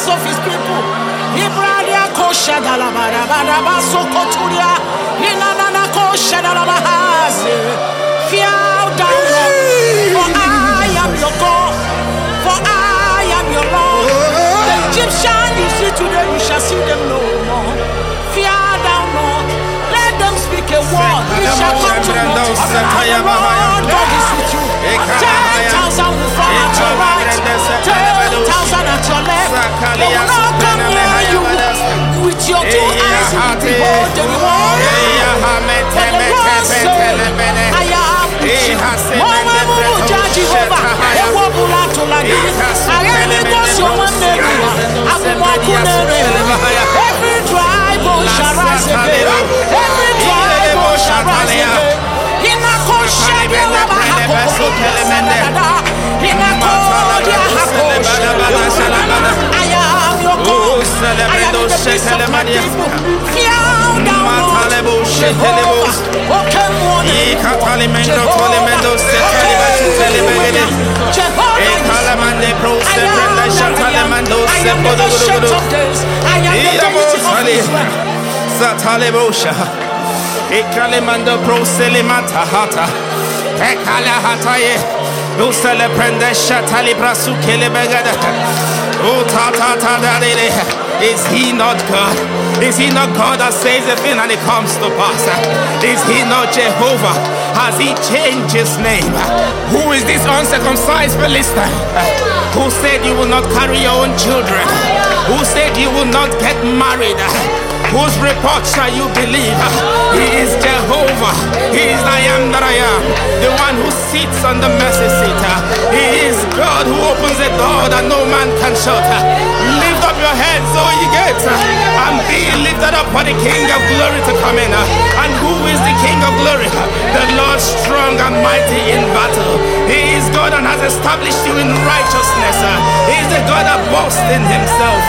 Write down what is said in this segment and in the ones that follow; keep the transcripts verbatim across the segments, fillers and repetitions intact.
of his people. Ibralia kosha dalabara baraba sokoturia. Inanana kosha dalabahaze. Fear down, Lord. For I am your God. For I am your Lord. The Egyptian you see today, you shall see them no more. Fear down, Lord. Let them speak a word. You shall come to naught. The Lord God is with you. Ten thousand will fall at your right. Ten thousand at your left. They will not come near you. With your two eyes you will behold the reward. For the Lord said, I am with you. Mama Muja Jehovah. Ewo bulato lagi. Ayemi kosi omanderia. Abumakunere. Every dry bone shall rise again. Every dry bone shall rise again. Inakoshabela bahako. Inakodia hako. I am your God. I am in the midst of my people. Fear down, Lord. Jehovah. Okay, morning. Jehovah. Ekalemando proselimata hata. Ekala hataye. Usele prende shatali brasu kelebegada. Oh ta ta ta da de de. Is he not God? Is he not God that says a thing and it comes to pass? Is he not Jehovah? Has he changed his name? Who is this uncircumcised Philistine? Who said you will not carry your own children? Who said you will not get married? Whose report shall you believe? He is Jehovah. He is I am that I am. The one who sits on the mercy seat. He is God who opens a door that no man can shut. Lift up your heads, O ye gates, and be lifted up for the King of glory to come in. And who is the King of glory? The Lord strong and mighty in battle. He is God and has established you in righteousness. He is the God that boasts in himself.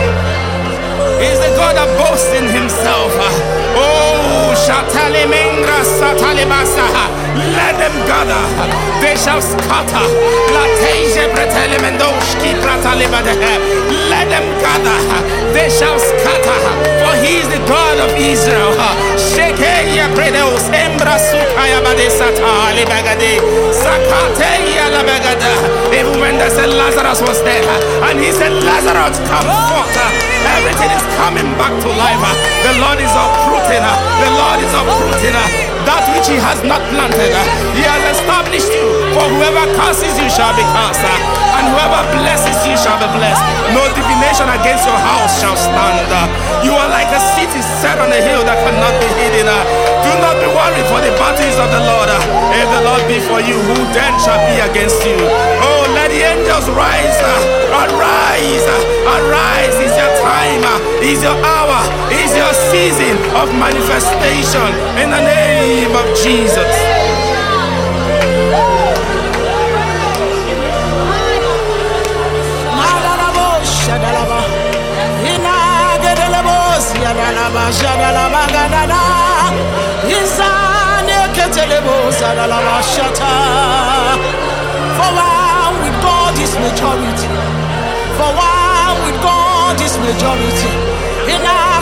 He's the God that boasts in himself. Oh, Shatali Mengra Satalibasa. Let them gather, they shall scatter. Lateje Bretelemendoshki Pratalibade. Let them gather, they shall scatter. For he is the God of Israel. Shekeya Predeus Embra Sukaya Badesata Libagade. Sakateya Labagada. Even when they said Lazarus was dead, and he said, Lazarus, come forth. Everything is coming back to life. The Lord is uprooting. The Lord is uprooting that which he has not planted. He has established you. For whoever curses you shall be cursed, and whoever blesses you shall be blessed. No divination against your house shall stand. You are like a city set on a hill that cannot be hidden. Do not be worried, for the battles of the Lord. If the Lord be for you, who then shall be against you? Oh, let the angels rise. Arise, arise. Is your time, is your hour, is your season of manifestation in the name of Jesus. For one with God is majority. For one with God is majority. In our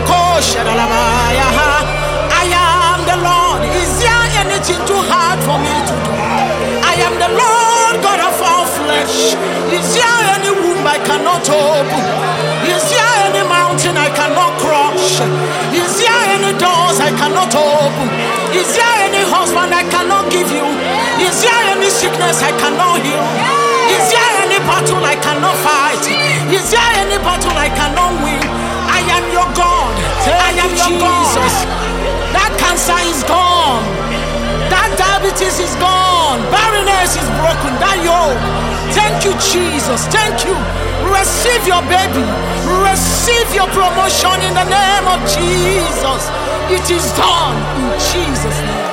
I am the Lord. Is there anything too hard for me to do? I am the Lord God of all flesh. Is there any womb I cannot open? Is there any mountain I cannot crush? Is there any doors I cannot open? Is there any husband I cannot give you? Is there any sickness I cannot heal? Is there any battle I cannot fight? Is there any battle I cannot win? I am your God. I am your Jesus. That cancer is gone. That diabetes is gone. Barrenness is broken. That yoke. Thank you, Jesus. Thank you. Receive your baby. Receive your promotion in the name of Jesus. It is done in Jesus' name.